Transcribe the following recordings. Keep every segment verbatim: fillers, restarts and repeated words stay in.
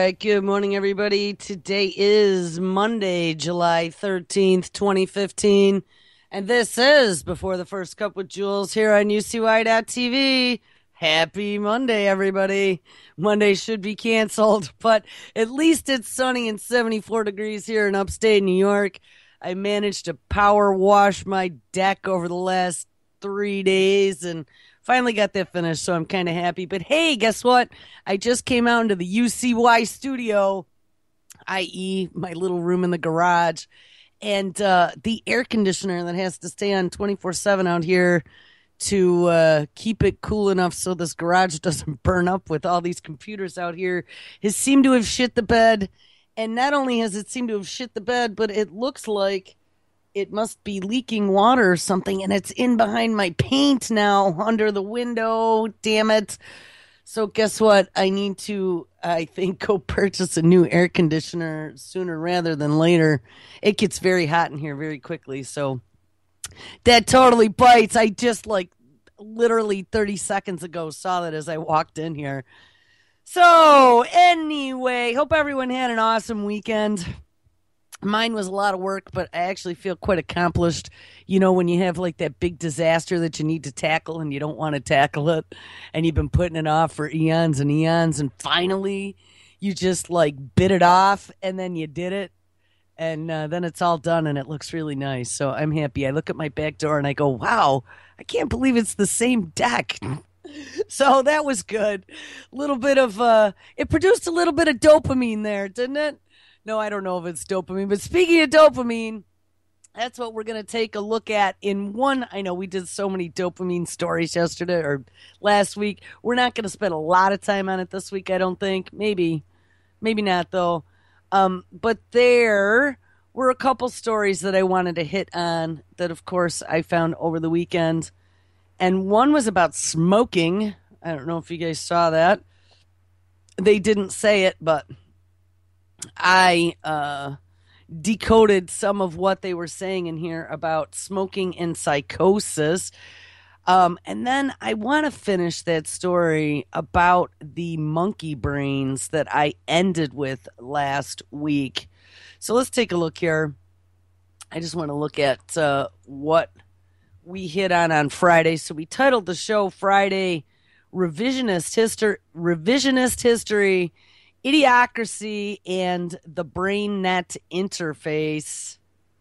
right, good morning, everybody. Today is Monday, July thirteenth, twenty fifteen, and this is Before the First Cup with Jules here on U C Y dot T V. Happy Monday, everybody. Monday should be canceled, but at least it's sunny and seventy-four degrees here in upstate New York. I managed to power wash my deck over the last three days and finally got that finished, so I'm kind of happy. But hey, guess what? I just came out into the U C Y studio, that is my little room in the garage, and uh, the air conditioner that has to stay on twenty-four seven out here to uh, keep it cool enough so this garage doesn't burn up with all these computers out here has seemed to have shit the bed. And not only has it seemed to have shit the bed, but it looks like it must be leaking water or something, and it's in behind my paint now under the window. Damn it. So guess what? I need to, I think, go purchase a new air conditioner sooner rather than later. It gets very hot in here very quickly, so that totally bites. I just, like, literally thirty seconds ago saw that as I walked in here. So anyway, hope everyone had an awesome weekend. Mine was a lot of work, but I actually feel quite accomplished. You know, when you have like that big disaster that you need to tackle and you don't want to tackle it, and you've been putting it off for eons and eons, and finally you just like bit it off and then you did it, and uh, then it's all done and it looks really nice. So I'm happy. I look at my back door and I go, wow, I can't believe it's the same deck. So that was good. A little bit of, uh, it produced a little bit of dopamine there, didn't it? No, I don't know if it's dopamine, but speaking of dopamine, that's what we're going to take a look at in one. I know we did so many dopamine stories yesterday or last week. We're not going to spend a lot of time on it this week, I don't think. Maybe, maybe not, though. Um, but there were a couple stories that I wanted to hit on that, of course, I found over the weekend. And one was about smoking. I don't know if you guys saw that. They didn't say it, but I uh, decoded some of what they were saying in here about smoking and psychosis. Um, and then I want to finish that story about the monkey brains that I ended with last week. So let's take a look here. I just want to look at uh, what we hit on on Friday. So we titled the show Friday, Revisionist History, Revisionist History, Idiocracy, and the BrainNet Interface.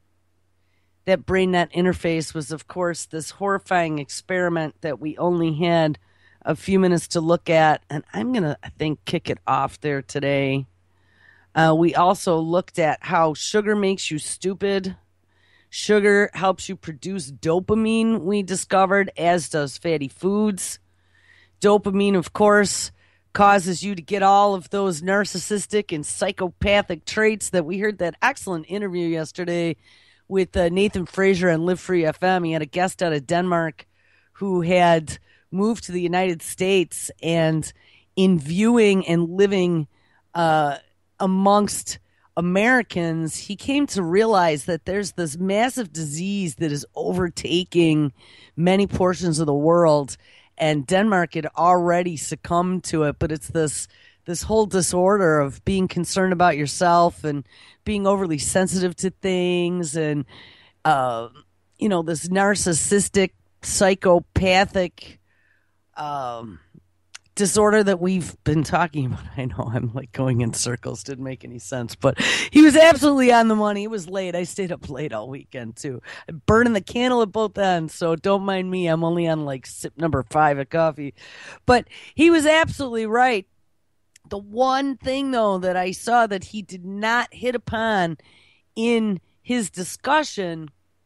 That BrainNet Interface was, of course, this horrifying experiment that we only had a few minutes to look at, and I'm going to, I think, kick it off there today. Uh, we also looked at how sugar makes you stupid. Sugar helps you produce dopamine, we discovered, as does fatty foods. Dopamine, of course, causes you to get all of those narcissistic and psychopathic traits that we heard that excellent interview yesterday with uh, Nathan Frazier on Live Free F M. He had a guest out of Denmark who had moved to the United States, and in viewing and living uh, amongst Americans, he came to realize that there's this massive disease that is overtaking many portions of the world, and Denmark had already succumbed to it, but it's this this whole disorder of being concerned about yourself and being overly sensitive to things, and uh, you know, this narcissistic, psychopathic um, disorder that we've been talking about. I know I'm like going in circles, didn't make any sense, but he was absolutely on the money. It was late. I stayed up late all weekend too. I'm burning the candle at both ends, so don't mind me. I'm only on like sip number five of coffee, but he was absolutely right. The one thing though that I saw that he did not hit upon in his discussion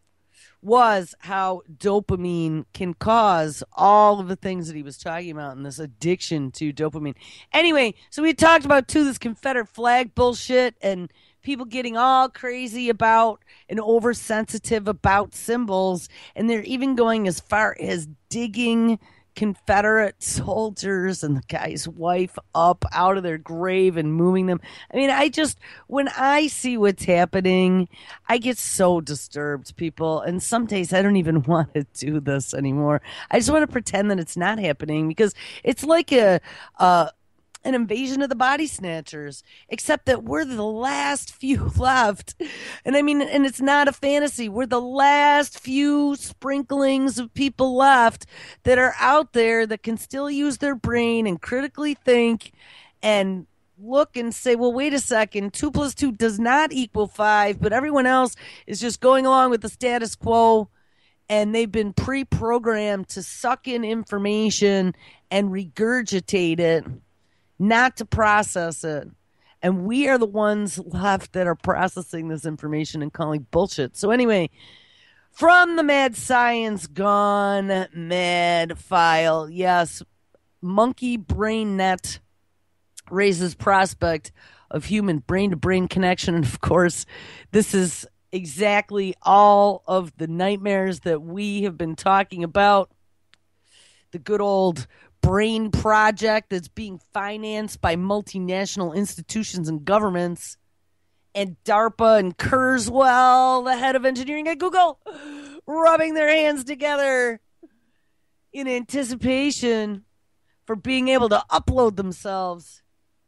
was how dopamine can cause all of the things that he was talking about, and this addiction to dopamine. Anyway, so we talked about, too, this Confederate flag bullshit and people getting all crazy about and oversensitive about symbols, and they're even going as far as digging Confederate soldiers and the guy's wife up out of their grave and moving them. I mean, I just, when I see what's happening, I get so disturbed, people. And some days I don't even want to do this anymore. I just want to pretend that it's not happening, because it's like a, uh, an invasion of the body snatchers, except that we're the last few left. And I mean, and it's not a fantasy. We're the last few sprinklings of people left that are out there that can still use their brain and critically think and look and say, well, wait a second, two plus two does not equal five, but everyone else is just going along with the status quo. And they've been pre-programmed to suck in information and regurgitate it, not to process it. And we are the ones left that are processing this information and calling bullshit. So anyway, from the Mad Science Gone Mad file, yes, Monkey Brain Net raises prospect of human brain-to-brain connection. And of course, this is exactly all of the nightmares that we have been talking about. The good old brain project that's being financed by multinational institutions and governments. And DARPA and Kurzweil, the head of engineering at Google, rubbing their hands together in anticipation for being able to upload themselves.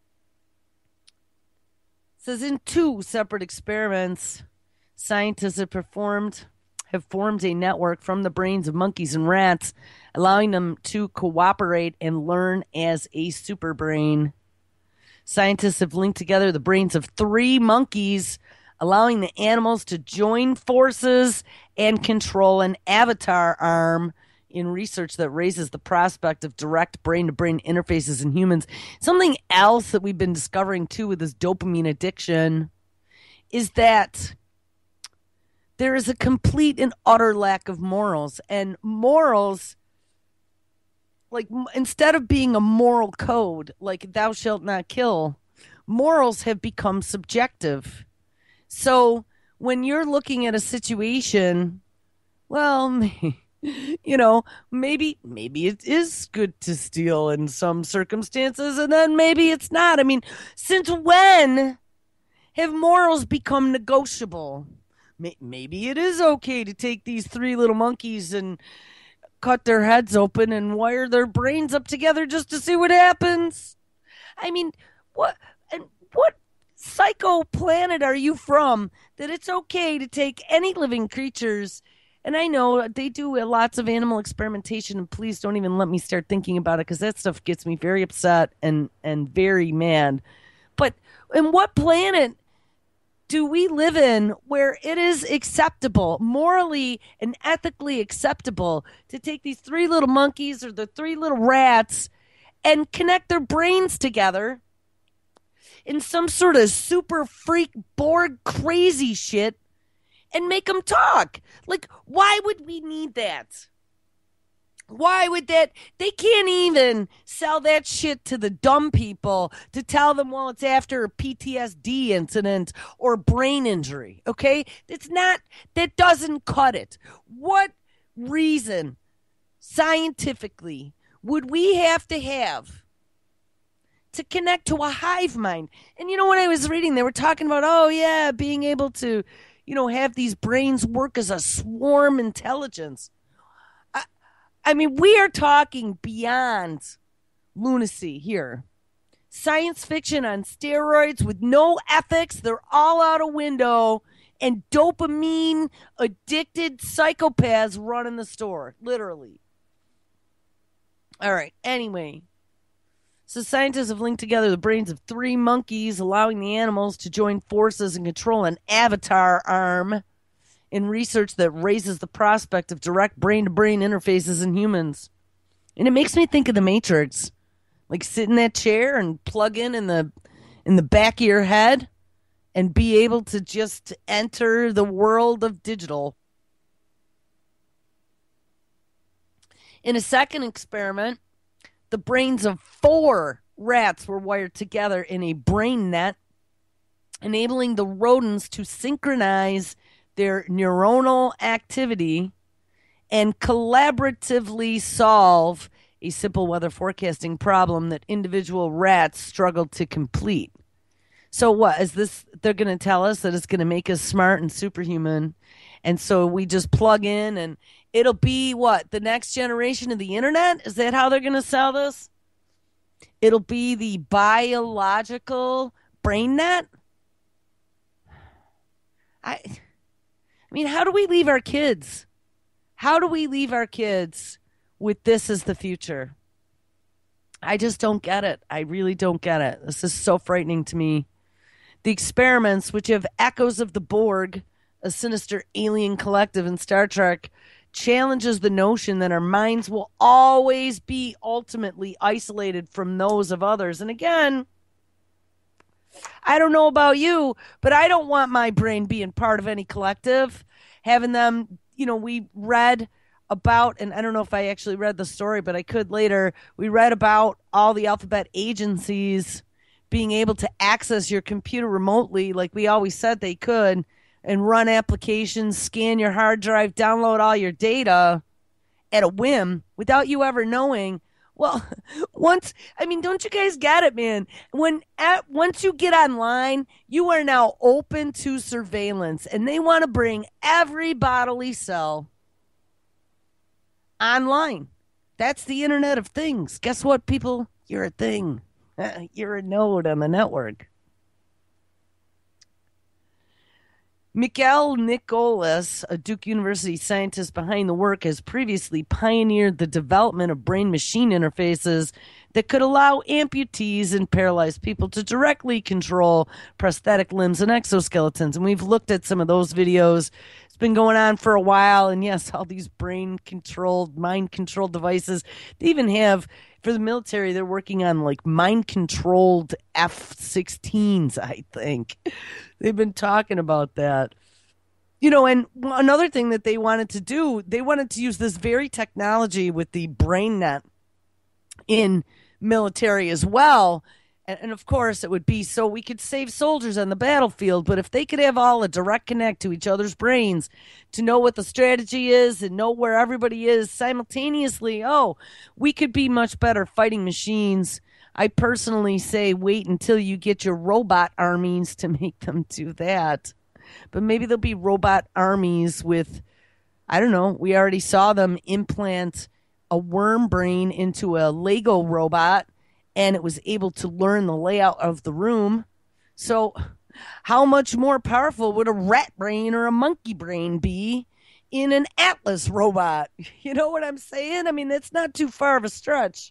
It says in two separate experiments, scientists have performed have formed a network from the brains of monkeys and rats, allowing them to cooperate and learn as a superbrain. Scientists have linked together the brains of three monkeys, allowing the animals to join forces and control an avatar arm in research that raises the prospect of direct brain-to-brain interfaces in humans. Something else that we've been discovering, too, with this dopamine addiction is that there is a complete and utter lack of morals. And morals, like, instead of being a moral code, like thou shalt not kill, morals have become subjective. So when you're looking at a situation, well, you know, maybe maybe it is good to steal in some circumstances, and then maybe it's not. I mean, since when have morals become negotiable? Maybe it is okay to take these three little monkeys and cut their heads open and wire their brains up together just to see what happens. I mean, what and what psycho planet are you from that it's okay to take any living creatures? And I know they do lots of animal experimentation, and please don't even let me start thinking about it, because that stuff gets me very upset and, and very mad. But in what planet do we live in where it is acceptable, morally and ethically acceptable, to take these three little monkeys or the three little rats and connect their brains together in some sort of super freak Borg crazy shit and make them talk? Like, why would we need that? Why would that? They can't even sell that shit to the dumb people to tell them, well, it's after a P T S D incident or brain injury, okay? It's not, that doesn't cut it. What reason, scientifically, would we have to have to connect to a hive mind? And you know, when I was reading, they were talking about, oh, yeah, being able to, you know, have these brains work as a swarm intelligence. I mean, we are talking beyond lunacy here. Science fiction on steroids with no ethics. They're all out a window. And dopamine addicted psychopaths running the store, literally. All right, anyway. So scientists have linked together the brains of three monkeys, allowing the animals to join forces and control an avatar arm in research that raises the prospect of direct brain-to-brain interfaces in humans. And it makes me think of the Matrix. Like, sit in that chair and plug in in the in the back of your head and be able to just enter the world of digital. In a second experiment, the brains of four rats were wired together in a brain net, enabling the rodents to synchronize their neuronal activity and collaboratively solve a simple weather forecasting problem that individual rats struggled to complete. So what is this? They're going to tell us that it's going to make us smart and superhuman. And so we just plug in and it'll be what? The next generation of the internet? Is that how they're going to sell this? It'll be the biological brain net. I, I mean, how do we leave our kids? How do we leave our kids with this as the future? I just don't get it. I really don't get it. This is so frightening to me. The experiments, which have echoes of the Borg, a sinister alien collective in Star Trek, challenges the notion that our minds will always be ultimately isolated from those of others. And again, I don't know about you, but I don't want my brain being part of any collective, having them, you know, we read about, and I don't know if I actually read the story, but I could later. We read about all the alphabet agencies being able to access your computer remotely, like we always said they could, and run applications, scan your hard drive, download all your data at a whim without you ever knowing. Well, once, I mean, don't you guys get it, man? When at, once you get online, you are now open to surveillance, and they want to bring every bodily cell online. That's the Internet of Things. Guess what, people? You're a thing. You're a node on the network. Mikhail Nicholas, a Duke University scientist behind the work, has previously pioneered the development of brain-machine interfaces that could allow amputees and paralyzed people to directly control prosthetic limbs and exoskeletons. And we've looked at some of those videos. It's been going on for a while. And yes, all these brain-controlled, mind-controlled devices. They even have, for the military, they're working on like mind-controlled F sixteens, I think. They've been talking about that. You know, and another thing that they wanted to do, they wanted to use this very technology with the brain net in military as well. And, and of course, it would be so we could save soldiers on the battlefield. But if they could have all a direct connect to each other's brains to know what the strategy is and know where everybody is simultaneously, oh, we could be much better fighting machines. I personally say wait until you get your robot armies to make them do that. But maybe there'll be robot armies with, I don't know, we already saw them implant a worm brain into a Lego robot, and it was able to learn the layout of the room. So how much more powerful would a rat brain or a monkey brain be in an Atlas robot? You know what I'm saying? I mean, that's not too far of a stretch.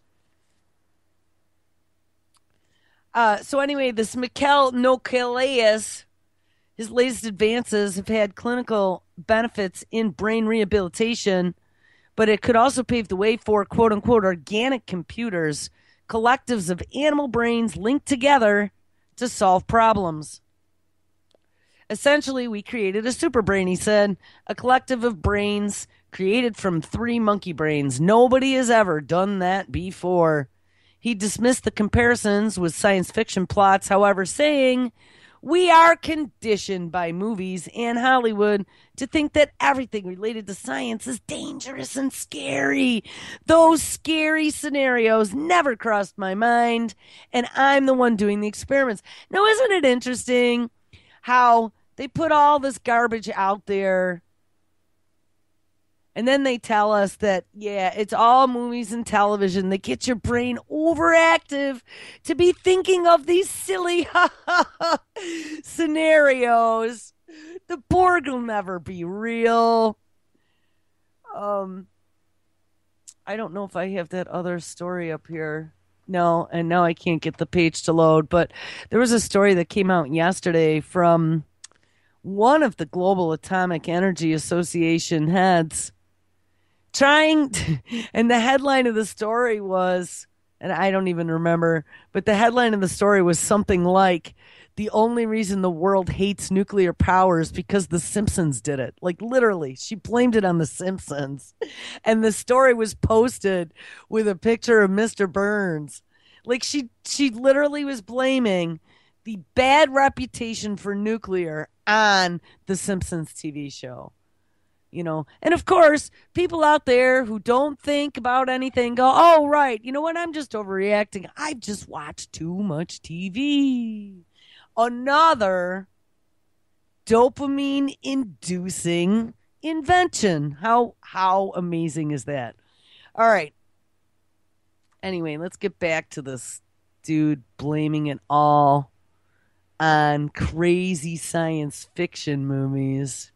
Uh, so anyway, this Mikhail Nicholas, his latest advances have had clinical benefits in brain rehabilitation, but it could also pave the way for quote-unquote organic computers, collectives of animal brains linked together to solve problems. Essentially, we created a super brain, he said, a collective of brains created from three monkey brains. Nobody has ever done that before. He dismissed the comparisons with science fiction plots, however, saying, we are conditioned by movies and Hollywood to think that everything related to science is dangerous and scary. Those scary scenarios never crossed my mind, and I'm the one doing the experiments. Now, isn't it interesting how they put all this garbage out there, and then they tell us that, yeah, it's all movies and television that get your brain overactive to be thinking of these silly scenarios. The Borg will never be real. Um, I don't know if I have that other story up here. No, and now I can't get the page to load. But there was a story that came out yesterday from one of the Global Atomic Energy Association heads, trying to, and the headline of the story was, and I don't even remember, but the headline of the story was something like, the only reason the world hates nuclear power is because the Simpsons did it. Like literally, she blamed it on the Simpsons. And the story was posted with a picture of Mister Burns. Like she she literally was blaming the bad reputation for nuclear on the Simpsons T V show. You know, and of course, people out there who don't think about anything go, oh, right, you know what? I'm just overreacting. I've just watched too much T V. Another dopamine inducing invention. How, how amazing is that? All right. Anyway, let's get back to this dude blaming it all on crazy science fiction movies.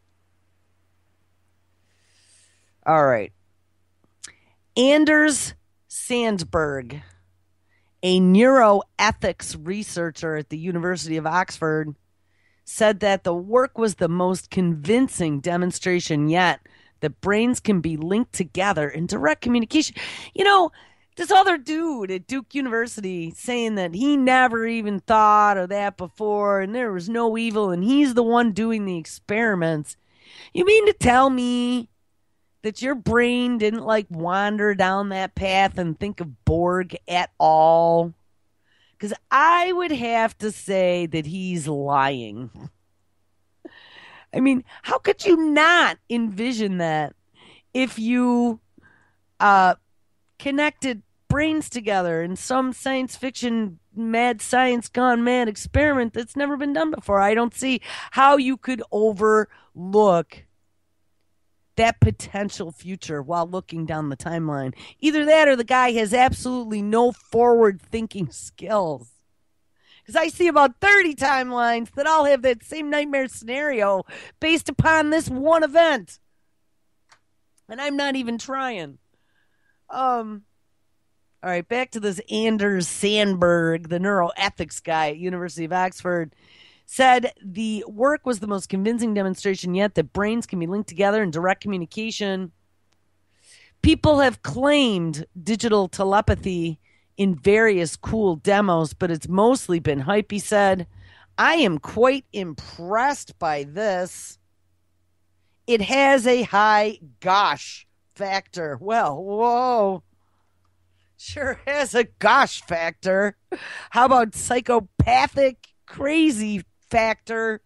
All right. Anders Sandberg, a neuroethics researcher at the University of Oxford, said that the work was the most convincing demonstration yet that brains can be linked together in direct communication. You know, this other dude at Duke University saying that he never even thought of that before and there was no evil and he's the one doing the experiments. You mean to tell me that your brain didn't like wander down that path and think of Borg at all? Because I would have to say that he's lying. I mean, how could you not envision that if you uh, connected brains together in some science fiction mad science gone mad experiment that's never been done before? I don't see how you could overlook that potential future while looking down the timeline. Either that or the guy has absolutely no forward thinking skills. Because I see about thirty timelines that all have that same nightmare scenario based upon this one event. And I'm not even trying. Um, all right, back to this Anders Sandberg, the neuroethics guy at University of Oxford, said the work was the most convincing demonstration yet that brains can be linked together in direct communication. People have claimed digital telepathy in various cool demos, but it's mostly been hype, he said. I am quite impressed by this. It has a high gosh factor. Well, whoa. Sure has a gosh factor. How about psychopathic crazy factor?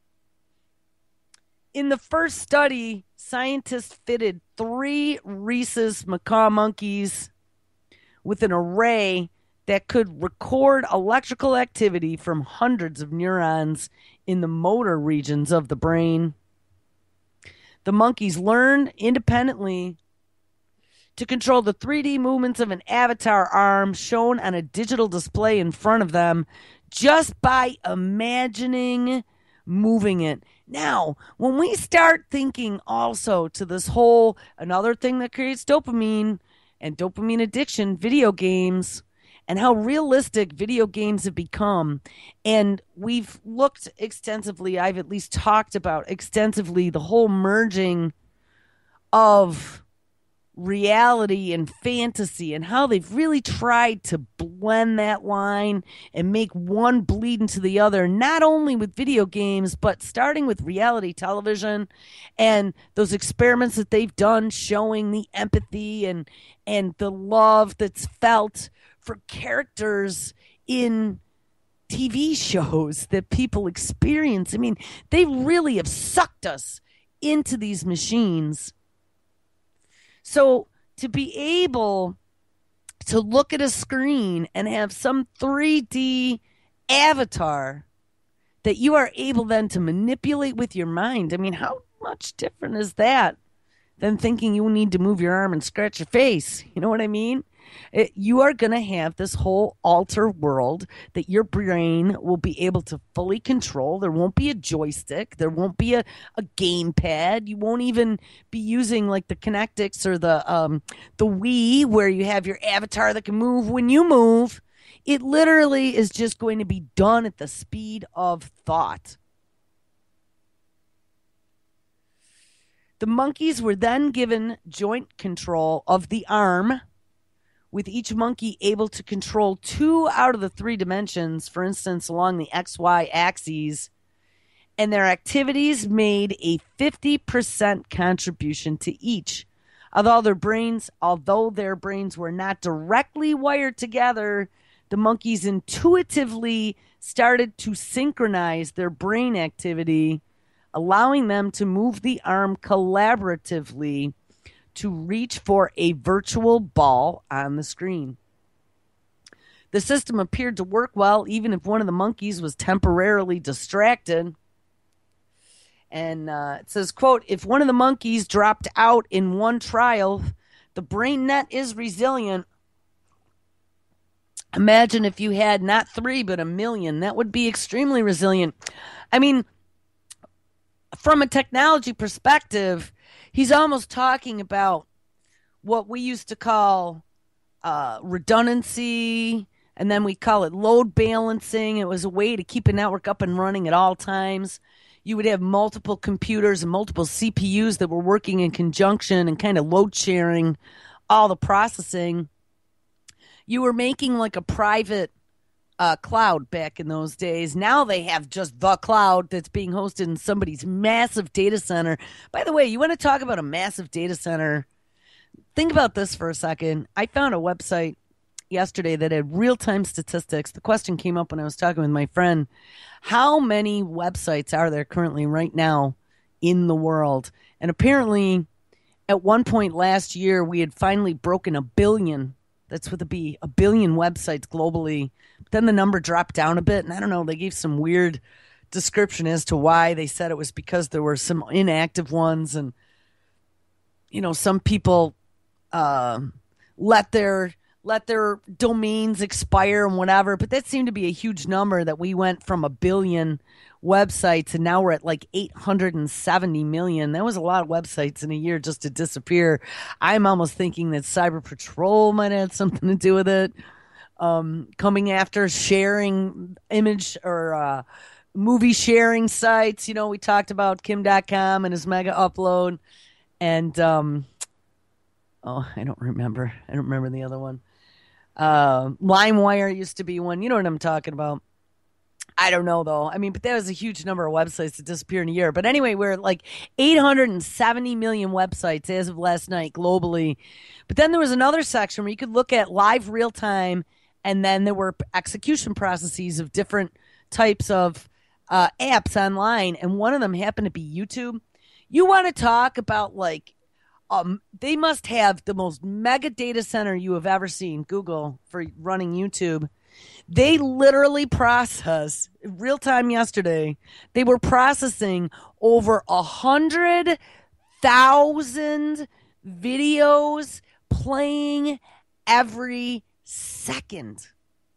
In the first study, scientists fitted three rhesus macaque monkeys with an array that could record electrical activity from hundreds of neurons in the motor regions of the brain. The monkeys learned independently to control the three D movements of an avatar arm shown on a digital display in front of them just by imagining moving it. Now, when we start thinking also to this whole, another thing that creates dopamine and dopamine addiction, video games, and how realistic video games have become. And we've looked extensively, I've at least talked about extensively the whole merging of reality and fantasy and how they've really tried to blend that line and make one bleed into the other, not only with video games, but starting with reality television and those experiments that they've done showing the empathy and and the love that's felt for characters in T V shows that people experience. I mean, they really have sucked us into these machines. So to be able to look at a screen and have some three D avatar that you are able then to manipulate with your mind, I mean, how much different is that than thinking you need to move your arm and scratch your face? You know what I mean? It, you are going to have this whole alter world that your brain will be able to fully control. There won't be a joystick. There won't be a, a gamepad. You won't even be using like the Kinectics or the um, the Wii where you have your avatar that can move when you move. It literally is just going to be done at the speed of thought. The monkeys were then given joint control of the arm, with each monkey able to control two out of the three dimensions, for instance, along the X Y axes, and their activities made a fifty percent contribution to each. Although their brains, although their brains were not directly wired together, the monkeys intuitively started to synchronize their brain activity, allowing them to move the arm collaboratively to reach for a virtual ball on the screen. The system appeared to work well, even if one of the monkeys was temporarily distracted. And uh, it says, quote, if one of the monkeys dropped out in one trial, the brain net is resilient. Imagine if you had not three, but a million. That would be extremely resilient. I mean, from a technology perspective, he's almost talking about what we used to call uh, redundancy, and then we call it load balancing. It was a way to keep a network up and running at all times. You would have multiple computers and multiple C P Us that were working in conjunction and kind of load sharing all the processing. You were making like a private uh, cloud back in those days. Now they have just the cloud that's being hosted in somebody's massive data center. By the way, you want to talk about a massive data center? Think about this for a second. I found a website yesterday that had real-time statistics. The question came up when I was talking with my friend. How many websites are there currently right now in the world? And apparently, at one point last year, we had finally broken a billion. That's with a B, a billion websites globally. But then the number dropped down a bit, and I don't know, they gave some weird description as to why. They said it was because there were some inactive ones, and, you know, some people uh, let their let their domains expire and whatever. But that seemed to be a huge number, that we went from a billion websites and now we're at like eight hundred seventy million. That was a lot of websites in a year just to disappear. I'm almost thinking that Cyber Patrol might have something to do with it. Um, coming after sharing image or uh, movie sharing sites. You know, we talked about Kim dot com and his mega upload. And, um, oh, I don't remember. I don't remember the other one. Uh, LimeWire used to be one. You know what I'm talking about. I don't know, though. I mean, but that was a huge number of websites that disappear in a year. But anyway, we're at like eight hundred seventy million websites as of last night globally. But then there was another section where you could look at live real time, and then there were execution processes of different types of uh, apps online. And one of them happened to be YouTube. You want to talk about like, um, they must have the most mega data center you have ever seen, Google, for running YouTube. They literally process real time yesterday. They were processing over a hundred thousand videos playing every second.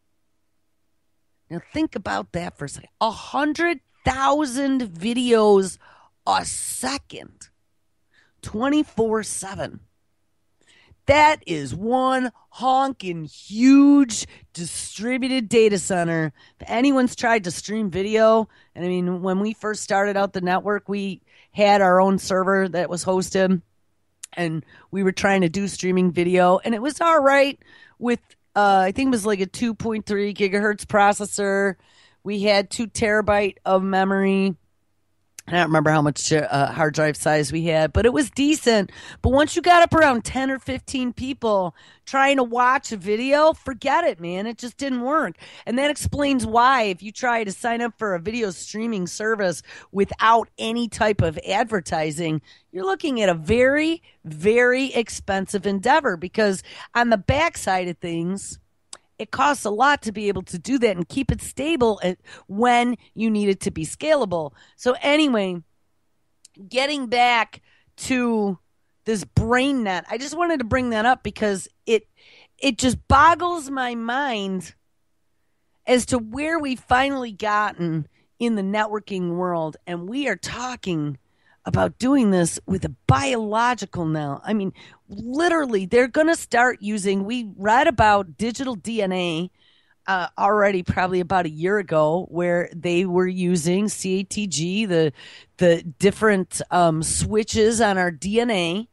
Now think about that for a second. A hundred thousand videos a second, twenty-four seven. That is one honking huge distributed data center. If anyone's tried to stream video, and I mean, when we first started out the network, we had our own server that was hosted, and we were trying to do streaming video, and it was all right with, uh, I think it was like a two point three gigahertz processor. We had two terabyte of memory. I don't remember how much uh, hard drive size we had, but it was decent. But once you got up around ten or fifteen people trying to watch a video, forget it, man. It just didn't work. And that explains why, if you try to sign up for a video streaming service without any type of advertising, you're looking at a very, very expensive endeavor, because on the backside of things, it costs a lot to be able to do that and keep it stable when you need it to be scalable. So anyway, getting back to this brain net, I just wanted to bring that up because it it just boggles my mind as to where we've finally gotten in the networking world. And we are talking about doing this with a biological now. I mean, literally, they're going to start using, we read about digital D N A uh, already probably about a year ago, where they were using C A T G, the, the different um, switches on our D N A,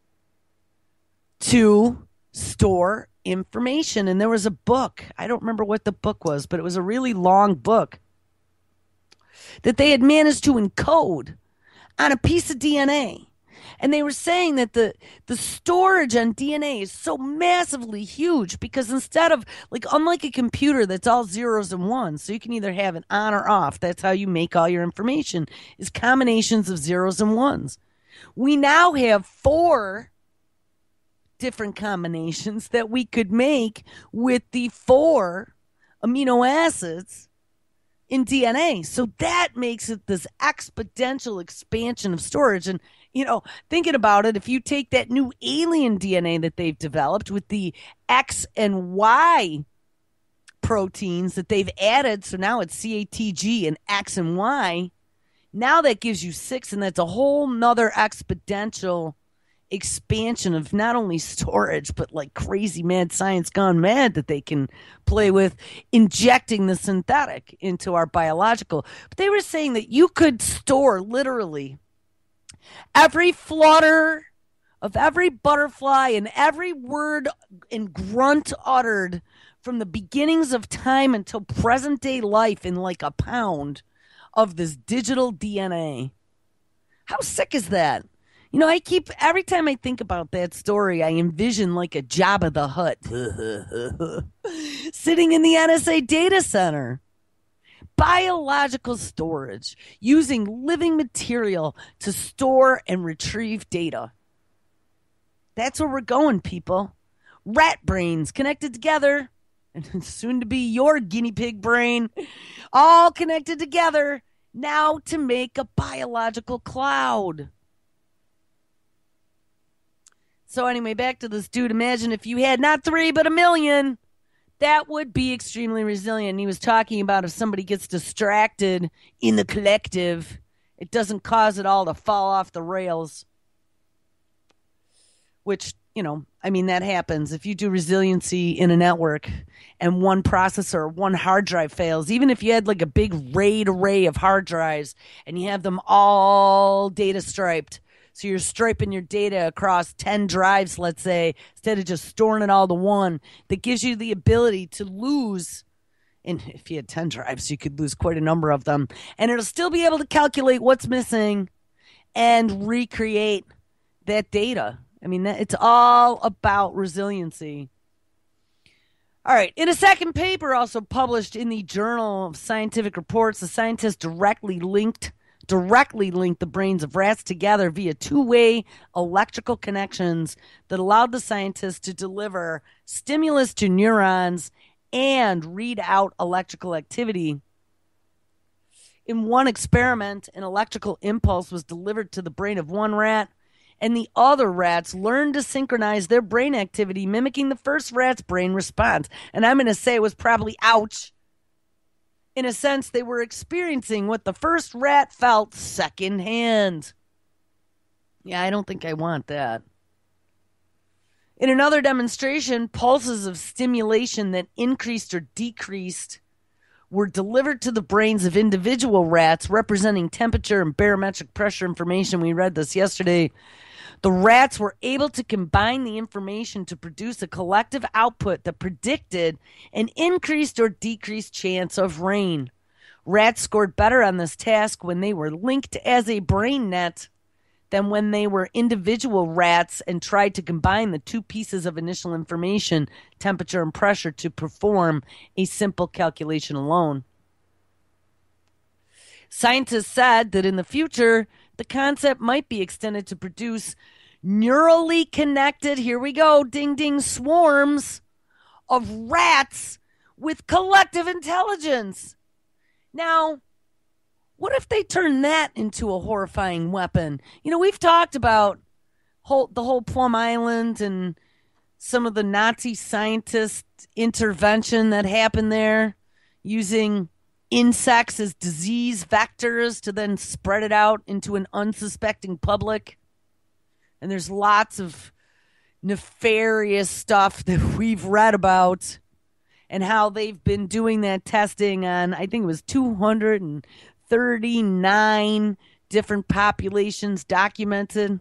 to store information. And there was a book, I don't remember what the book was, but it was a really long book that they had managed to encode on a piece of D N A. And they were saying that the, the storage on D N A is so massively huge, because instead of, like, unlike a computer that's all zeros and ones, so you can either have it on or off, that's how you make all your information, is combinations of zeros and ones. We now have four different combinations that we could make with the four amino acids in D N A. So that makes it this exponential expansion of storage. And, you know, thinking about it, if you take that new alien D N A that they've developed with the X and Y proteins that they've added. So now it's C A T G and X and Y. Now that gives you six, and that's a whole nother exponential expansion of not only storage, but like crazy mad science gone mad that they can play with injecting the synthetic into our biological. But they were saying that you could store literally every flutter of every butterfly and every word and grunt uttered from the beginnings of time until present day life in like a pound of this digital D N A. How sick is that? You know, I keep, every time I think about that story, I envision like a Jabba the Hutt sitting in the N S A data center. Biological storage, using living material to store and retrieve data. That's where we're going, people. Rat brains connected together, and soon to be your guinea pig brain, all connected together now to make a biological cloud. So anyway, back to this dude. Imagine if you had not three, but a million. That would be extremely resilient. And he was talking about if somebody gets distracted in the collective, it doesn't cause it all to fall off the rails. Which, you know, I mean, that happens. If you do resiliency in a network and one processor, one hard drive fails, even if you had like a big RAID array of hard drives and you have them all data striped, so you're striping your data across ten drives, let's say, instead of just storing it all to one, that gives you the ability to lose. And if you had ten drives, you could lose quite a number of them. And it'll still be able to calculate what's missing and recreate that data. I mean, it's all about resiliency. All right. In a second paper also published in the Journal of Scientific Reports, the scientists directly linked directly linked the brains of rats together via two-way electrical connections that allowed the scientists to deliver stimulus to neurons and read out electrical activity. In one experiment, an electrical impulse was delivered to the brain of one rat, and the other rats learned to synchronize their brain activity, mimicking the first rat's brain response. And I'm going to say it was probably ouch. In a sense, they were experiencing what the first rat felt secondhand. Yeah, I don't think I want that. In another demonstration, pulses of stimulation that increased or decreased were delivered to the brains of individual rats, representing temperature and barometric pressure information. We read this yesterday. The rats were able to combine the information to produce a collective output that predicted an increased or decreased chance of rain. Rats scored better on this task when they were linked as a brain net than when they were individual rats and tried to combine the two pieces of initial information, temperature and pressure, to perform a simple calculation alone. Scientists said that in the future, the concept might be extended to produce neurally connected, here we go, ding ding, swarms of rats with collective intelligence. Now, what if they turn that into a horrifying weapon? You know, we've talked about whole, the whole Plum Island and some of the Nazi scientist intervention that happened there, using insects as disease vectors to then spread it out into an unsuspecting public. And there's lots of nefarious stuff that we've read about and how they've been doing that testing on, I think it was two hundred thirty-nine different populations documented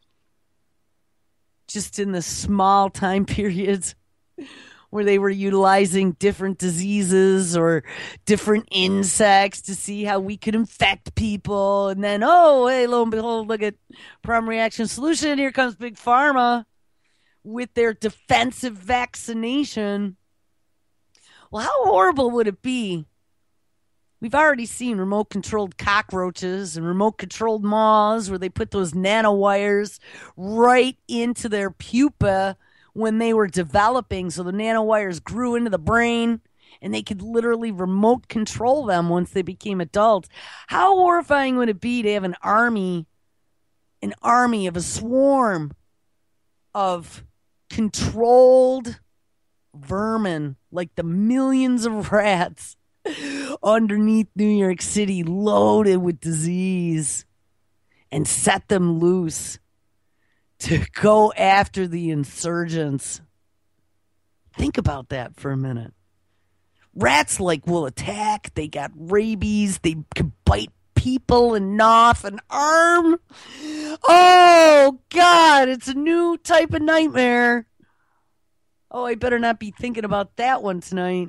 just in the small time periods where they were utilizing different diseases or different insects to see how we could infect people. And then, oh, hey, lo and behold, look at Prime Reaction Solution. Here comes Big Pharma with their defensive vaccination. Well, how horrible would it be? We've already seen remote-controlled cockroaches and remote-controlled moths where they put those nanowires right into their pupa when they were developing, so the nanowires grew into the brain, and they could literally remote control them once they became adults. How horrifying would it be to have an army, an army of a swarm of controlled vermin, like the millions of rats underneath New York City loaded with disease, and set them loose to go after the insurgents. Think about that for a minute. Rats like will attack. They got rabies. They can bite people and gnaw off an arm. Oh, God, it's a new type of nightmare. Oh, I better not be thinking about that one tonight.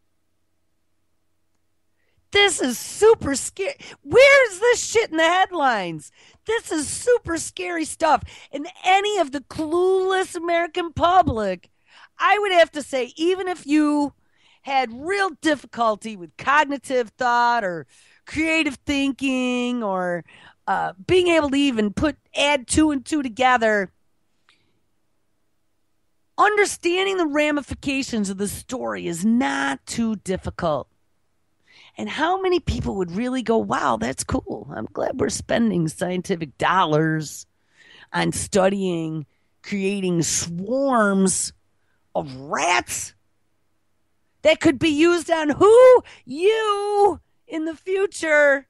This is super scary. Where's this shit in the headlines? This is super scary stuff. And any of the clueless American public, I would have to say, even if you had real difficulty with cognitive thought or creative thinking or uh, being able to even put add two and two together, understanding the ramifications of the story is not too difficult. And how many people would really go, wow, that's cool. I'm glad we're spending scientific dollars on studying, creating swarms of rats that could be used on who? You in the future.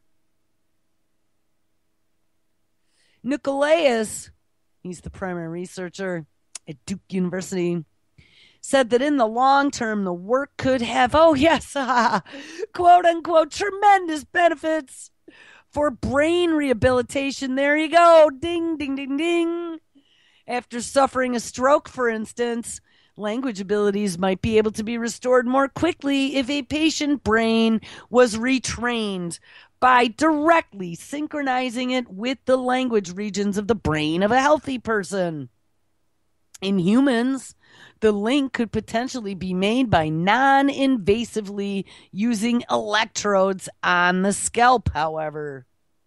Nicolaus, he's the primary researcher at Duke University, said that in the long term, the work could have, oh yes, quote unquote, tremendous benefits for brain rehabilitation. There you go. Ding, ding, ding, ding. After suffering a stroke, for instance, language abilities might be able to be restored more quickly if a patient brain was retrained by directly synchronizing it with the language regions of the brain of a healthy person. In humans, the link could potentially be made by non-invasively using electrodes on the scalp, however.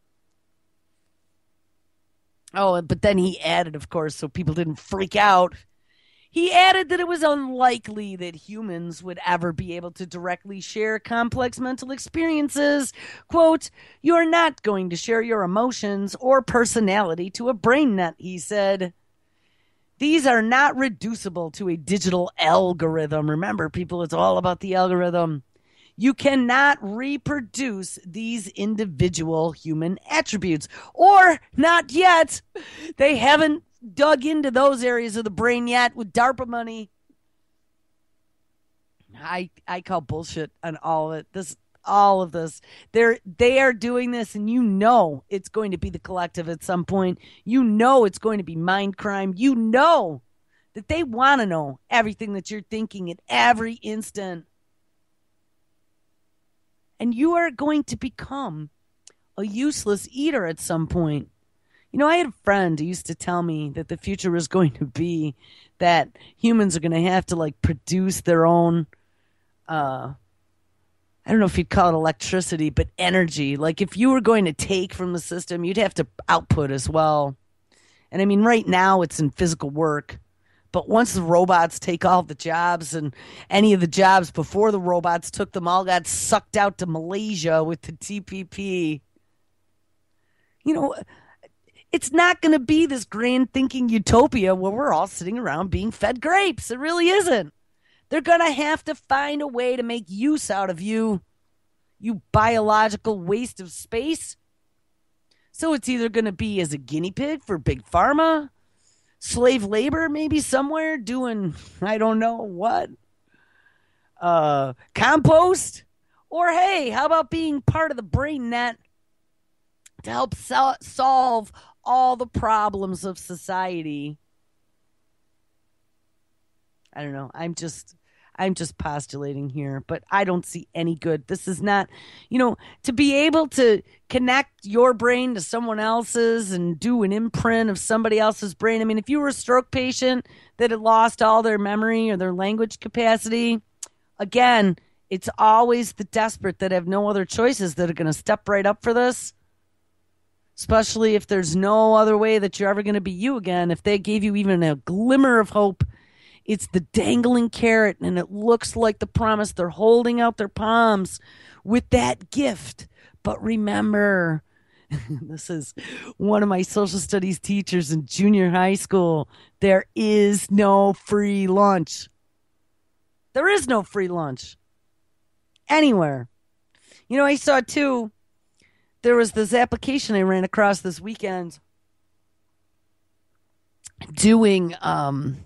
Oh, but then he added, of course, so people didn't freak out, he added that it was unlikely that humans would ever be able to directly share complex mental experiences. Quote, "You're not going to share your emotions or personality to a brain net," he said. These are not reducible to a digital algorithm. Remember, people, it's all about the algorithm. You cannot reproduce these individual human attributes. Or, not yet. They haven't dug into those areas of the brain yet with DARPA money. I I call bullshit on all of it. This all of this. They're they are doing this, and you know it's going to be the collective at some point. You know it's going to be mind crime. You know that they want to know everything that you're thinking at every instant. And you are going to become a useless eater at some point. You know, I had a friend who used to tell me that the future was going to be that humans are going to have to, like, produce their own, uh, I don't know if you'd call it electricity, but energy. Like, if you were going to take from the system, you'd have to output as well. And, I mean, right now it's in physical work. But once the robots take all the jobs, and any of the jobs before the robots took them all got sucked out to Malaysia with the T P P, you know, it's not going to be this grand thinking utopia where we're all sitting around being fed grapes. It really isn't. They're going to have to find a way to make use out of you, you biological waste of space. So it's either going to be as a guinea pig for big pharma, slave labor maybe somewhere doing, I don't know what, uh, compost, or hey, how about being part of the brain net to help sol- solve all the problems of society. I don't know. I'm just I'm just postulating here, but I don't see any good. This is not, you know, to be able to connect your brain to someone else's and do an imprint of somebody else's brain. I mean, if you were a stroke patient that had lost all their memory or their language capacity, again, it's always the desperate that have no other choices that are going to step right up for this. Especially if there's no other way that you're ever going to be you again. If they gave you even a glimmer of hope, it's the dangling carrot, and it looks like the promise. They're holding out their palms with that gift. But remember, this is one of my social studies teachers in junior high school. There is no free lunch. There is no free lunch anywhere. You know, I saw too, there was this application I ran across this weekend doing um,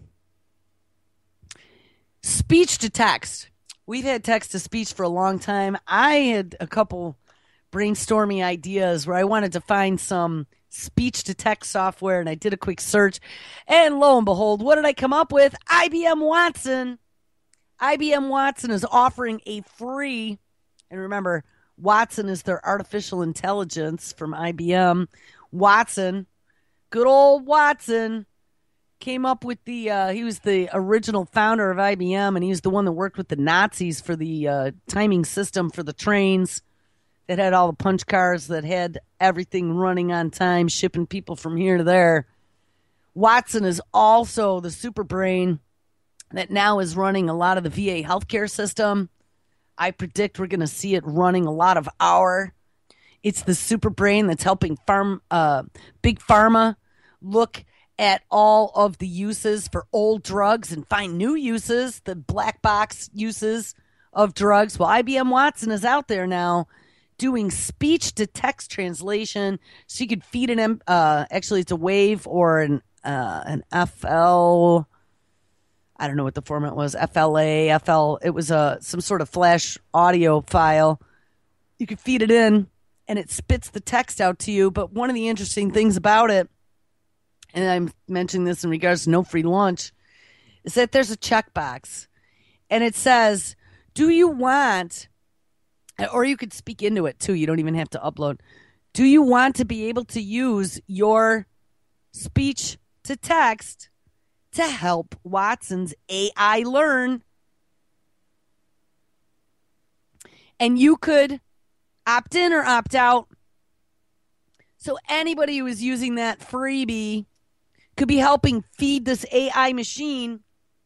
speech to text. We've had text to speech for a long time. I had a couple brainstorming ideas where I wanted to find some speech to text software, and I did a quick search, and lo and behold, what did I come up with? I B M Watson. I B M Watson is offering a free, and remember, Watson is their artificial intelligence from I B M. Watson, good old Watson, came up with the, uh, he was the original founder of I B M, and he was the one that worked with the Nazis for the uh, timing system for the trains that had all the punch cars that had everything running on time, shipping people from here to there. Watson is also the super brain that now is running a lot of the V A healthcare system. I predict we're going to see it running a lot of our. It's the super brain that's helping farm, uh, big pharma look at all of the uses for old drugs and find new uses, the black box uses of drugs. Well, I B M Watson is out there now doing speech to text translation, so you could feed an uh, actually it's a wave or an uh, an F L. I don't know what the format was. F L A, F L. It was a some sort of flash audio file. You could feed it in, and it spits the text out to you. But one of the interesting things about it, and I'm mentioning this in regards to no free lunch, is that there's a checkbox, and it says, "Do you want?" Or you could speak into it too. You don't even have to upload. Do you want to be able to use your speech to text to help Watson's A I learn? And you could opt in or opt out. So anybody who is using that freebie could be helping feed this A I machine.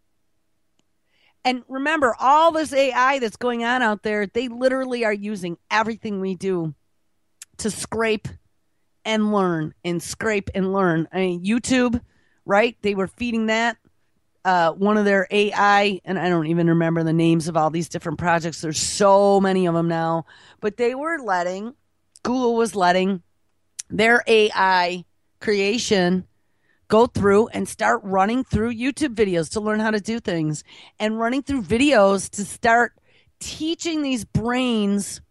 And remember, all this A I that's going on out there, they literally are using everything we do to scrape and learn and scrape and learn. I mean, YouTube, right? They were feeding that. Uh, one of their A I, and I don't even remember the names of all these different projects. There's so many of them now. But they were letting, Google was letting their A I creation go through and start running through YouTube videos to learn how to do things, and running through videos to start teaching these brains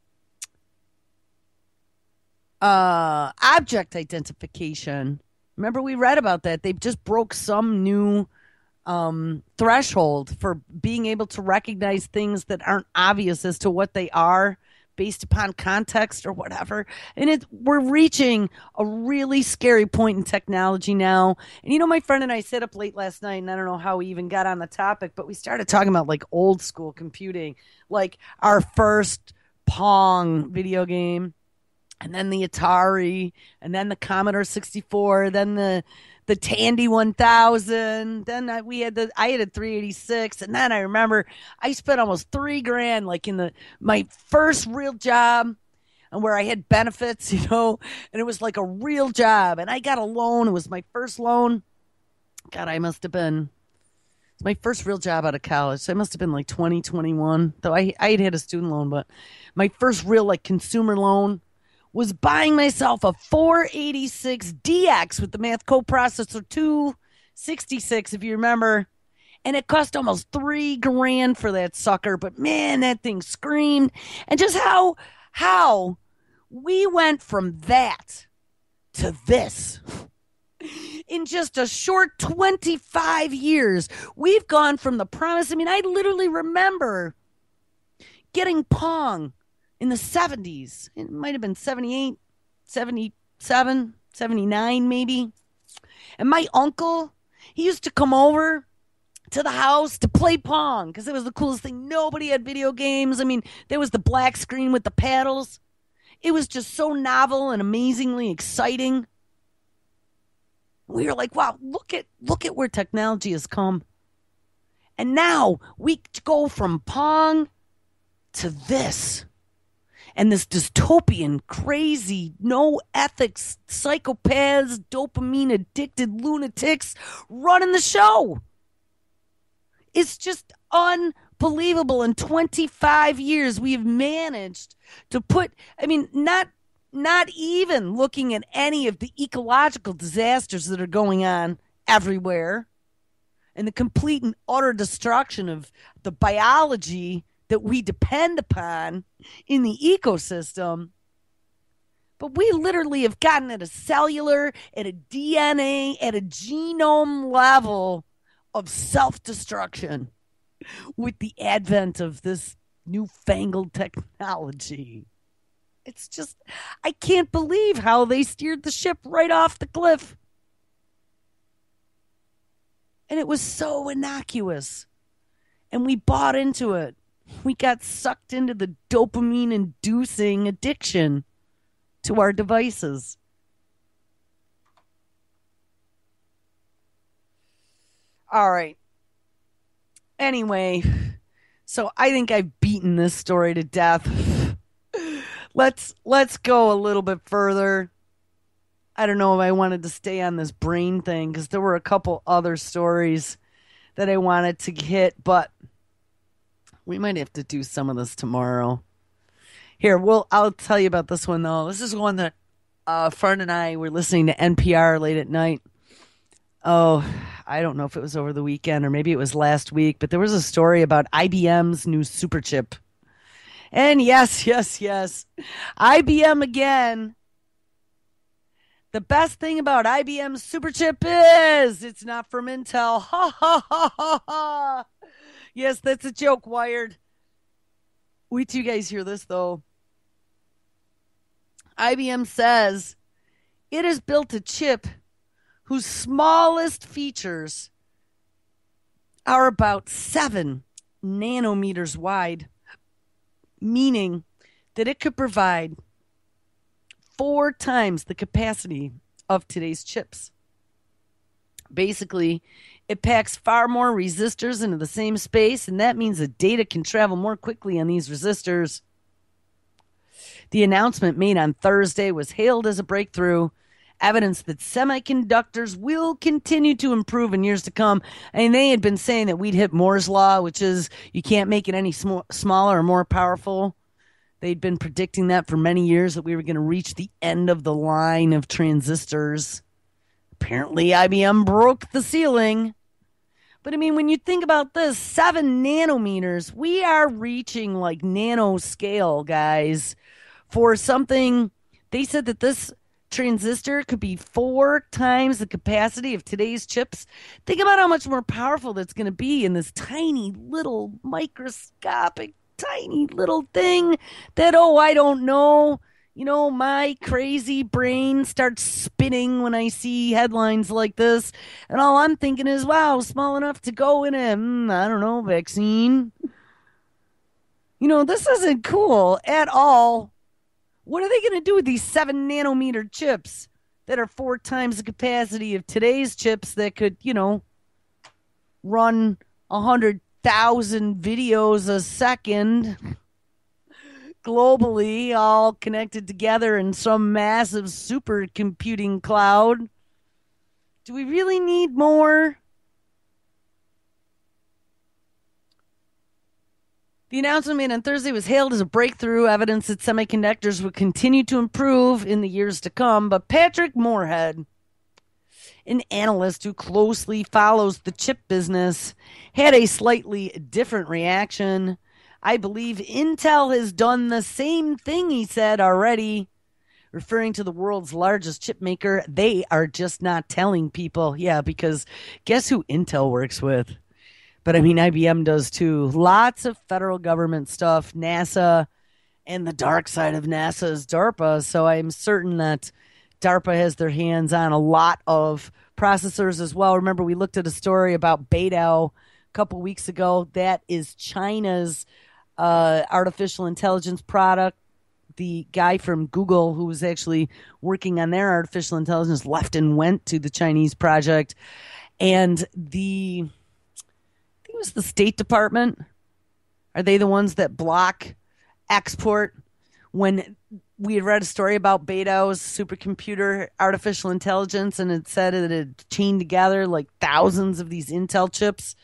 uh, object identification. Remember, we read about that. They just broke some new um, threshold for being able to recognize things that aren't obvious as to what they are, based upon context or whatever. And it, we're reaching a really scary point in technology now. And, you know, my friend and I sat up late last night, and I don't know how we even got on the topic, but we started talking about, like, old school computing, like our first Pong video game, and then the Atari, and then the Commodore sixty-four, then the the Tandy one thousand. Then I, we had the I had a three eighty-six, and then I remember I spent almost three grand, like in the my first real job, and where I had benefits, you know, and it was like a real job, and I got a loan. It was my first loan. God, I must have been. It's my first real job out of college, so I must have been like twenty, twenty-one. Though I I had had a student loan, but my first real like consumer loan was buying myself a four eighty-six D X with the math coprocessor two sixty-six, if you remember. And it cost almost three grand for that sucker. But man, that thing screamed. And just how, how we went from that to this. In just a short twenty-five years, we've gone from the promise. I mean, I literally remember getting Pong in the seventies. It might have been seventy-eight, seventy-seven, seventy-nine maybe. And my uncle, he used to come over to the house to play Pong because it was the coolest thing. Nobody had video games. I mean, there was the black screen with the paddles. It was just so novel and amazingly exciting. We were like, wow, look at look at where technology has come. And now we go from Pong to this. And this dystopian, crazy, no ethics, psychopaths, dopamine addicted lunatics running the show. It's just unbelievable. In twenty-five years, we have managed to put, I mean, not not even looking at any of the ecological disasters that are going on everywhere and the complete and utter destruction of the biology that we depend upon in the ecosystem. But we literally have gotten at a cellular, at a D N A, at a genome level of self-destruction with the advent of this newfangled technology. It's just, I can't believe how they steered the ship right off the cliff. And it was so innocuous. And we bought into it. We got sucked into the dopamine-inducing addiction to our devices. All right. Anyway, so I think I've beaten this story to death. Let's let's go a little bit further. I don't know if I wanted to stay on this brain thing because there were a couple other stories that I wanted to hit, but we might have to do some of this tomorrow. Here, well, I'll tell you about this one though. This is one that uh, a friend and I were listening to N P R late at night. Oh, I don't know if it was over the weekend or maybe it was last week, but there was a story about I B M's new super chip. And yes, yes, yes, I B M again. The best thing about I B M's super chip is it's not from Intel. Ha ha ha ha ha. Yes, that's a joke, Wired. Wait till you guys hear this, though. I B M says it has built a chip whose smallest features are about seven nanometers wide, meaning that it could provide four times the capacity of today's chips. Basically, it packs far more resistors into the same space, and that means the data can travel more quickly on these resistors. The announcement made on Thursday was hailed as a breakthrough, evidence that semiconductors will continue to improve in years to come. And they had been saying that we'd hit Moore's Law, which is you can't make it any sm- smaller or more powerful. They'd been predicting that for many years, that we were going to reach the end of the line of transistors. Apparently, I B M broke the ceiling. But I mean, when you think about this, seven nanometers, we are reaching like nanoscale, guys, for something. They said that this transistor could be four times the capacity of today's chips. Think about how much more powerful that's going to be in this tiny little microscopic, tiny little thing that, oh, I don't know. You know, my crazy brain starts spinning when I see headlines like this. And all I'm thinking is, wow, small enough to go in a, mm, I don't know, vaccine. You know, this isn't cool at all. What are they going to do with these seven nanometer chips that are four times the capacity of today's chips that could, you know, run one hundred thousand videos a second globally, all connected together in some massive supercomputing cloud? Do we really need more? The announcement made on Thursday was hailed as a breakthrough, evidence that semiconductors would continue to improve in the years to come. But Patrick Moorhead, an analyst who closely follows the chip business, had a slightly different reaction. I believe Intel has done the same thing, he said already. Referring to the world's largest chip maker, they are just not telling people. Yeah, because guess who Intel works with? But I mean, I B M does too. Lots of federal government stuff, NASA, and the dark side of NASA is DARPA. So I'm certain that DARPA has their hands on a lot of processors as well. Remember, we looked at a story about Beidou a couple weeks ago. That is China's uh, artificial intelligence product. The guy from Google who was actually working on their artificial intelligence left and went to the Chinese project. And the... it was the State Department. Are they the ones that block export? When we had read a story about Beidou's supercomputer artificial intelligence, and it said that it had chained together like thousands of these Intel chips.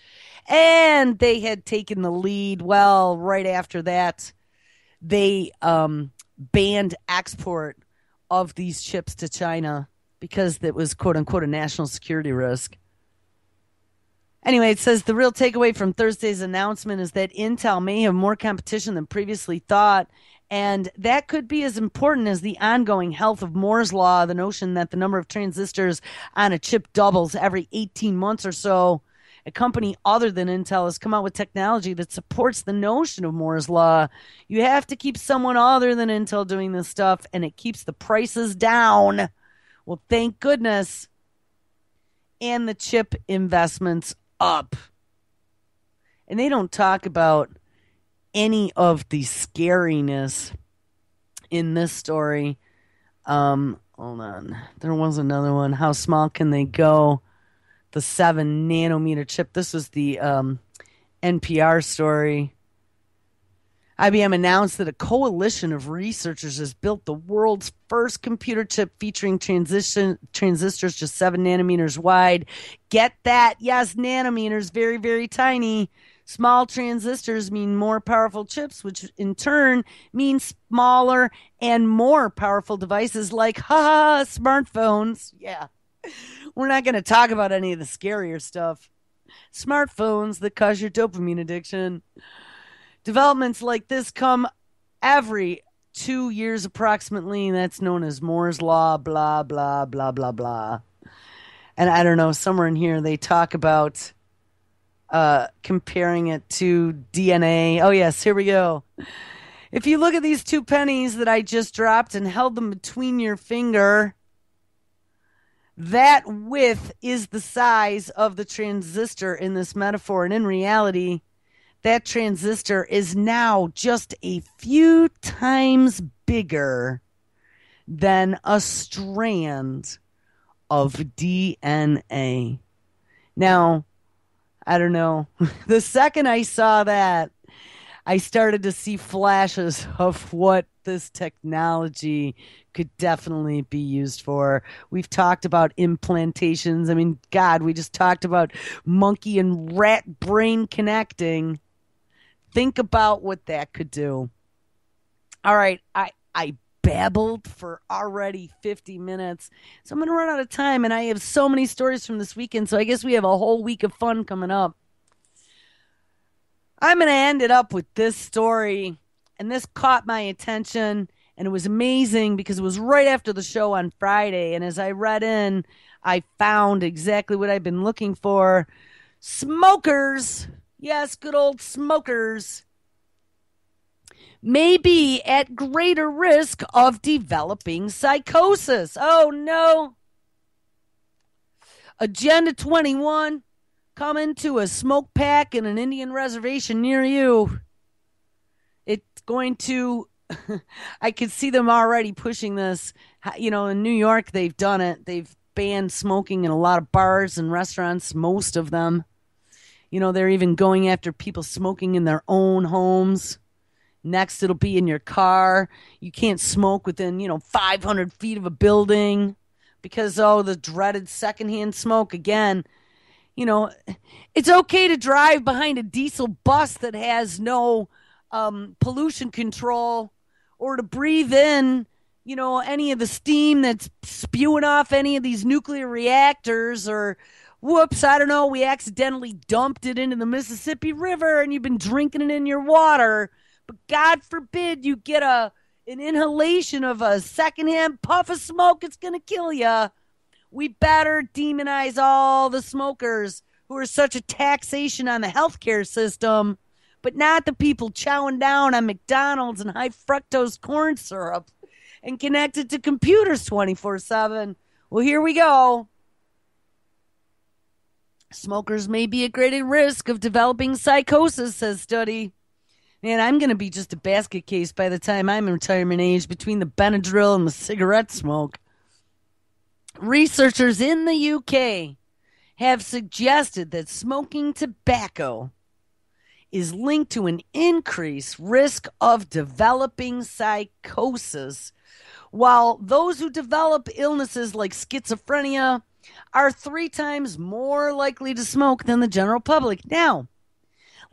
And they had taken the lead. Well, right after that, they um, banned export of these chips to China because it was, quote unquote, a national security risk. Anyway, it says the real takeaway from Thursday's announcement is that Intel may have more competition than previously thought. And that could be as important as the ongoing health of Moore's Law, the notion that the number of transistors on a chip doubles every eighteen months or so. A company other than Intel has come out with technology that supports the notion of Moore's Law. You have to keep someone other than Intel doing this stuff, and it keeps the prices down. Well, thank goodness. And the chip investments up. And they don't talk about any of the scariness in this story. Um, hold on. There was another one. How small can they go? The seven nanometer chip. This was the um, N P R story. I B M announced that a coalition of researchers has built the world's first computer chip featuring transition transistors just seven nanometers wide. Get that? Yes, nanometers, very, very tiny. Small transistors mean more powerful chips, which in turn means smaller and more powerful devices like, ha, smartphones. Yeah. We're not going to talk about any of the scarier stuff. Smartphones that cause your dopamine addiction. Developments like this come every two years approximately. That's known as Moore's Law, blah, blah, blah, blah, blah. And I don't know, somewhere in here they talk about uh, comparing it to D N A. Oh, yes, here we go. If you look at these two pennies that I just dropped and held them between your finger, that width is the size of the transistor in this metaphor. And in reality, that transistor is now just a few times bigger than a strand of D N A. Now, I don't know. The second I saw that, I started to see flashes of what this technology could definitely be used for. We've talked about implantations. I mean, God, we just talked about monkey and rat brain connecting. Think about what that could do. All right, I, I babbled for already fifty minutes, so I'm going to run out of time, and I have so many stories from this weekend, so I guess we have a whole week of fun coming up. I'm going to end it up with this story, and this caught my attention, and it was amazing because it was right after the show on Friday, and as I read in, I found exactly what I've been looking for. Smokers, yes, good old smokers, may be at greater risk of developing psychosis. Oh, no. Agenda twenty-one. Coming to a smoke pack in an Indian reservation near you. It's going to, I can see them already pushing this. You know, in New York, they've done it. They've banned smoking in a lot of bars and restaurants, most of them. You know, they're even going after people smoking in their own homes. Next, it'll be in your car. You can't smoke within, you know, five hundred feet of a building because, oh, the dreaded secondhand smoke again. You know, it's okay to drive behind a diesel bus that has no um, pollution control or to breathe in, you know, any of the steam that's spewing off any of these nuclear reactors or, whoops, I don't know, we accidentally dumped it into the Mississippi River and you've been drinking it in your water. But God forbid you get a an inhalation of a secondhand puff of smoke. It's going to kill you. We better demonize all the smokers who are such a taxation on the healthcare system, but not the people chowing down on McDonald's and high fructose corn syrup and connected to computers twenty-four seven. Well, here we go. Smokers may be at greater risk of developing psychosis, says study. Man, I'm going to be just a basket case by the time I'm in retirement age between the Benadryl and the cigarette smoke. Researchers in the U K have suggested that smoking tobacco is linked to an increased risk of developing psychosis, while those who develop illnesses like schizophrenia are three times more likely to smoke than the general public. Now,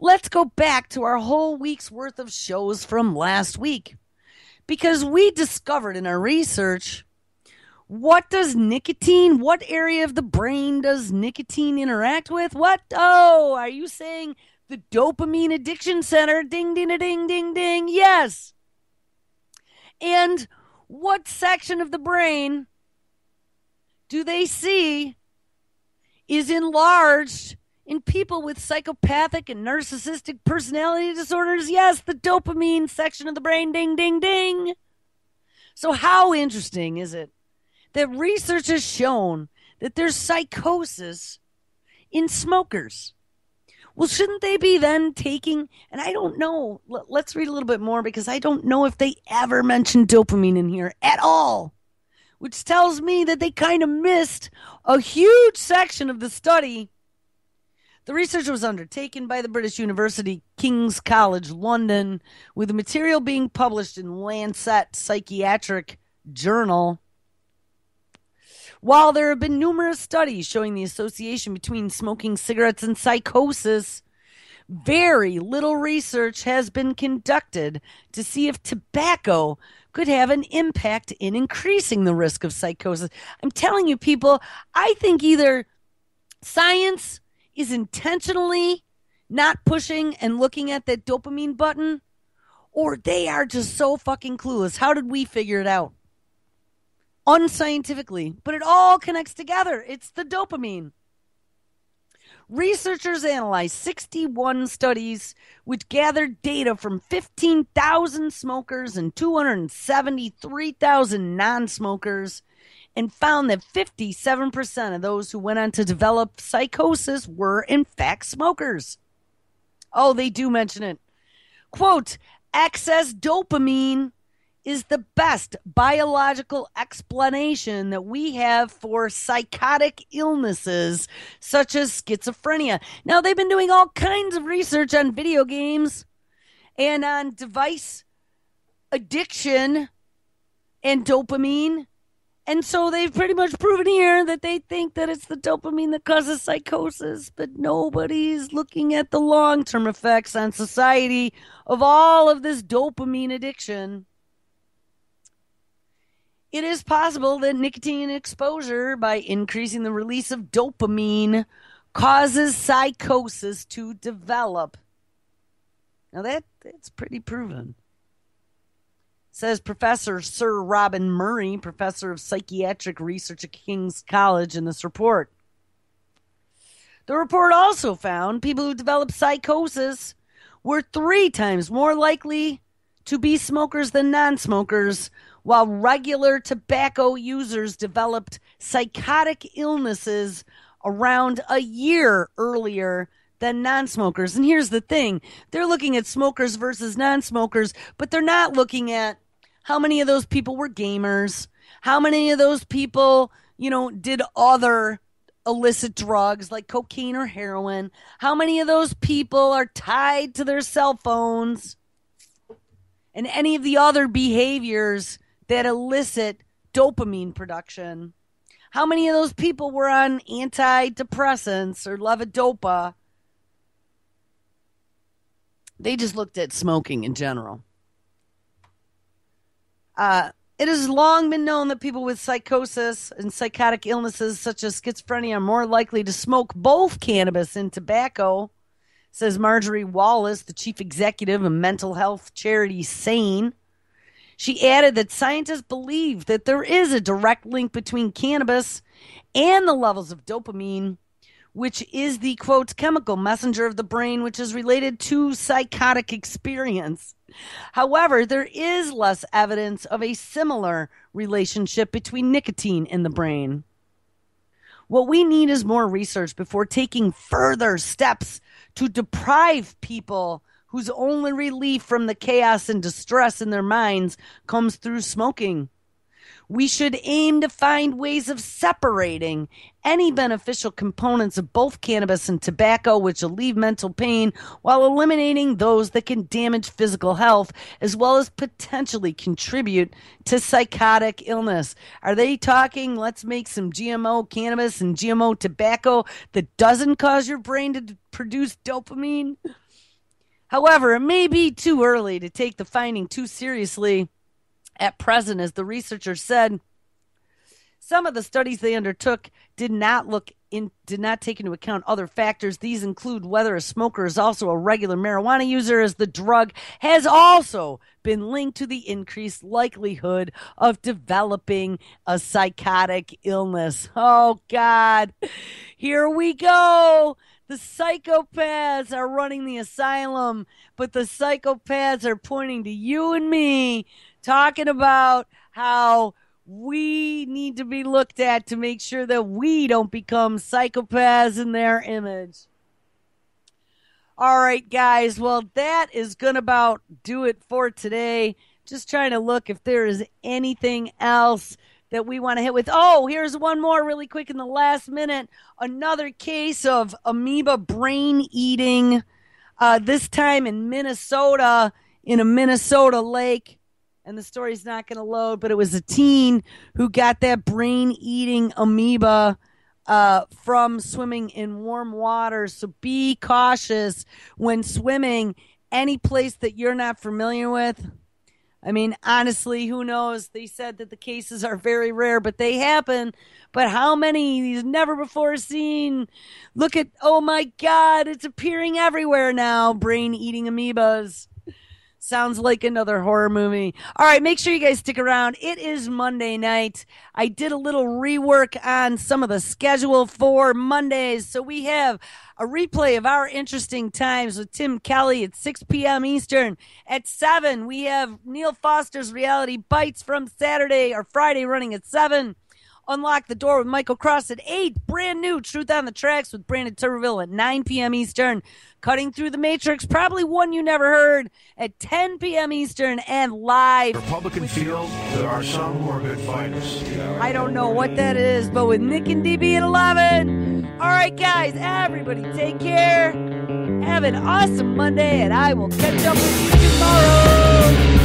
let's go back to our whole week's worth of shows from last week. Because we discovered in our research, what does nicotine, what area of the brain does nicotine interact with? What? Oh, are you saying the dopamine addiction center? Ding, ding, ding, ding, ding. Yes. And what section of the brain do they see is enlarged in people with psychopathic and narcissistic personality disorders? Yes, the dopamine section of the brain. Ding, ding, ding. So how interesting is it that research has shown that there's psychosis in smokers? Well, shouldn't they be then taking, and I don't know, let's read a little bit more because I don't know if they ever mentioned dopamine in here at all, which tells me that they kind of missed a huge section of the study. The research was undertaken by the British University King's College London, with the material being published in Lancet Psychiatric Journal. While there have been numerous studies showing the association between smoking cigarettes and psychosis, very little research has been conducted to see if tobacco could have an impact in increasing the risk of psychosis. I'm telling you, people, I think either science is intentionally not pushing and looking at that dopamine button, or they are just so fucking clueless. How did we figure it out? Unscientifically, but it all connects together. It's the dopamine. Researchers analyzed sixty-one studies which gathered data from fifteen thousand smokers and two hundred seventy-three thousand non-smokers, and found that fifty-seven percent of those who went on to develop psychosis were, in fact, smokers. Oh, they do mention it. Quote, excess dopamine is the best biological explanation that we have for psychotic illnesses such as schizophrenia. Now, they've been doing all kinds of research on video games and on device addiction and dopamine. And so they've pretty much proven here that they think that it's the dopamine that causes psychosis, but nobody's looking at the long-term effects on society of all of this dopamine addiction. It is possible that nicotine exposure, by increasing the release of dopamine, causes psychosis to develop. Now that that's pretty proven. Says Professor Sir Robin Murray, professor of psychiatric research at King's College, in this report. The report also found people who developed psychosis were three times more likely to be smokers than non-smokers, while regular tobacco users developed psychotic illnesses around a year earlier than non-smokers. And here's the thing. They're looking at smokers versus non-smokers, but they're not looking at how many of those people were gamers, how many of those people, you know, did other illicit drugs like cocaine or heroin, how many of those people are tied to their cell phones, and any of the other behaviors that elicit dopamine production. How many of those people were on antidepressants or levodopa? They just looked at smoking in general. Uh, it has long been known that people with psychosis and psychotic illnesses such as schizophrenia are more likely to smoke both cannabis and tobacco, says Marjorie Wallace, the chief executive of mental health charity SANE. She added that scientists believe that there is a direct link between cannabis and the levels of dopamine, which is the, quote, chemical messenger of the brain, which is related to psychotic experience. However, there is less evidence of a similar relationship between nicotine and the brain. What we need is more research before taking further steps to deprive people whose only relief from the chaos and distress in their minds comes through smoking. We should aim to find ways of separating any beneficial components of both cannabis and tobacco which relieve mental pain while eliminating those that can damage physical health as well as potentially contribute to psychotic illness. Are they talking, let's make some G M O cannabis and G M O tobacco that doesn't cause your brain to produce dopamine? However, it may be too early to take the finding too seriously at present, as the researchers said. Some of the studies they undertook did not look in, did not take into account other factors. These include whether a smoker is also a regular marijuana user, as the drug has also been linked to the increased likelihood of developing a psychotic illness. Oh, God. Here we go. The psychopaths are running the asylum, but the psychopaths are pointing to you and me, talking about how we need to be looked at to make sure that we don't become psychopaths in their image. All right, guys. Well, that is going to about do it for today. Just trying to look if there is anything else that we want to hit with. Oh, here's one more really quick in the last minute. Another case of amoeba brain eating, uh, this time in Minnesota, in a Minnesota lake. And the story's not going to load, but it was a teen who got that brain-eating amoeba uh, from swimming in warm water. So be cautious when swimming any place that you're not familiar with. I mean, honestly, who knows? They said that the cases are very rare, but they happen. But how many? These never before seen. Look at, oh my God, it's appearing everywhere now, brain-eating amoebas. Sounds like another horror movie. All right, make sure you guys stick around. It is Monday night. I did a little rework on some of the schedule for Mondays. So we have a replay of Our Interesting Times with Tim Kelly at six p.m. Eastern. At seven, we have Neil Foster's Reality Bites from Saturday or Friday running at seven. Unlock the Door with Michael Cross at eight. Brand new Truth on the Tracks with Brandon Turberville at nine p.m. Eastern. Cutting Through the Matrix, probably one you never heard, at ten p.m. Eastern and live. Republican field, there are some who are good fighters. I don't know what that is, but with Nick and D B at eleven. All right, guys, everybody take care. Have an awesome Monday, and I will catch up with you tomorrow.